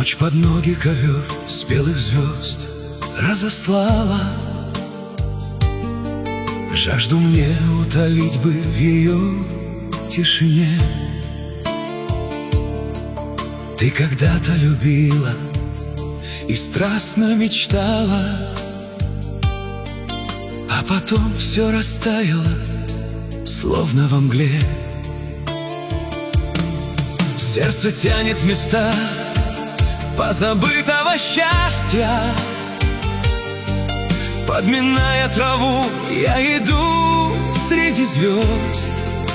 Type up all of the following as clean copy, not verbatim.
Ночь под ноги ковер с белых звезд разослала. Жажду мне утолить бы в ее тишине. Ты когда-то любила и страстно мечтала, а потом все растаяло, словно во мгле. Сердце тянет в места позабытого счастья. Подминая траву, я иду среди звезд.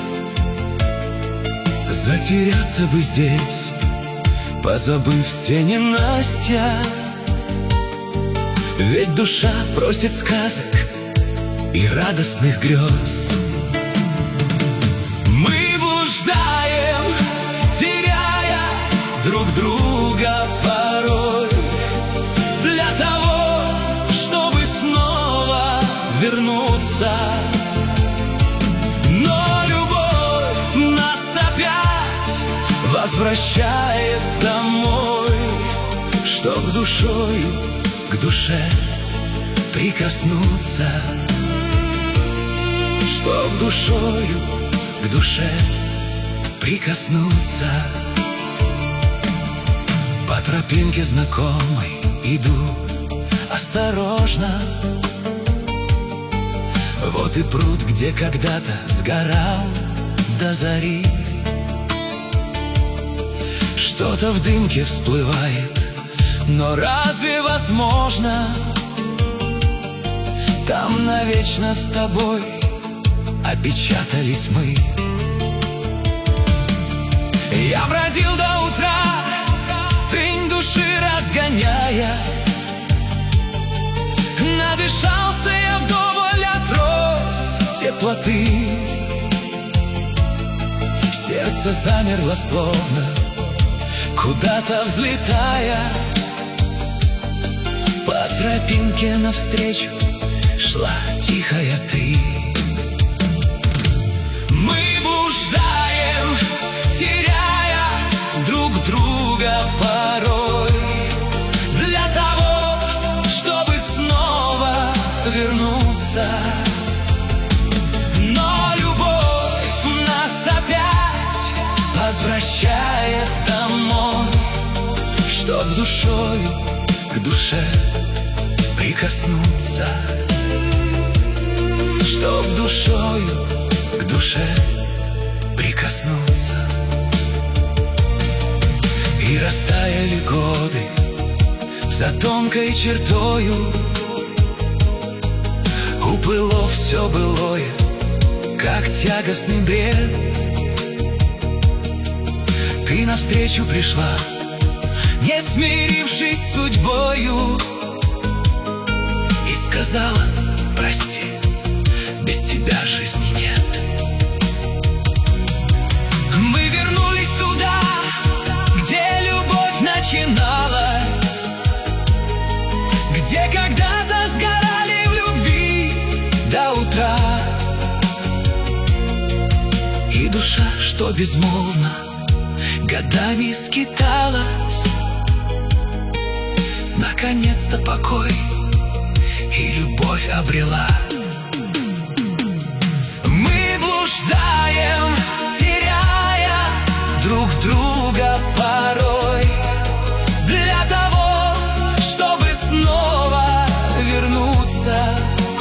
Затеряться бы здесь, позабыв все ненастья. Ведь душа просит сказок и радостных грез. Мы блуждаем, теряя друг друга порой, для того, чтобы снова вернуться. Но любовь нас опять возвращает домой, чтоб душой к душе прикоснуться, чтоб душою к душе прикоснуться. По тропинке знакомой иду осторожно. Вот и пруд, где когда-то сгорал до зари. Что-то в дымке всплывает, но разве возможно? Там навечно с тобой опечатались мы. Я бродил до утра, стринь души разгоняя. Надышался я вдоволь от роз теплоты. Сердце замерло словно, куда-то взлетая. По тропинке навстречу шла тихая ты. Мы блуждаем, теряя друг друга порой, для того, чтобы снова вернуться. Но любовь нас опять возвращает домой, чтоб душою к душе прикоснуться, чтоб душою к душе прикоснуться. И растаяли годы за тонкой чертою. Уплыло все былое, как тягостный бред. Ты навстречу пришла, не смирившись с судьбою, и сказала: прости, без тебя жизни нет. Мы вернулись туда, где любовь начиналась, где когда-то сгорали в любви до утра. И душа, что безмолвно годами скиталась, наконец-то покой и любовь обрела. Мы блуждаем, теряя друг друга порой, для того, чтобы снова вернуться.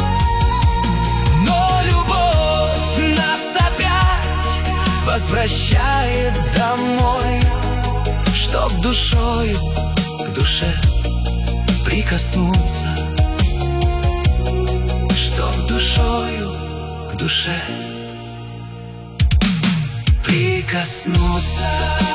Но любовь нас опять возвращает домой, чтоб душою к душе прикоснуться, чтоб душою к душе прикоснуться.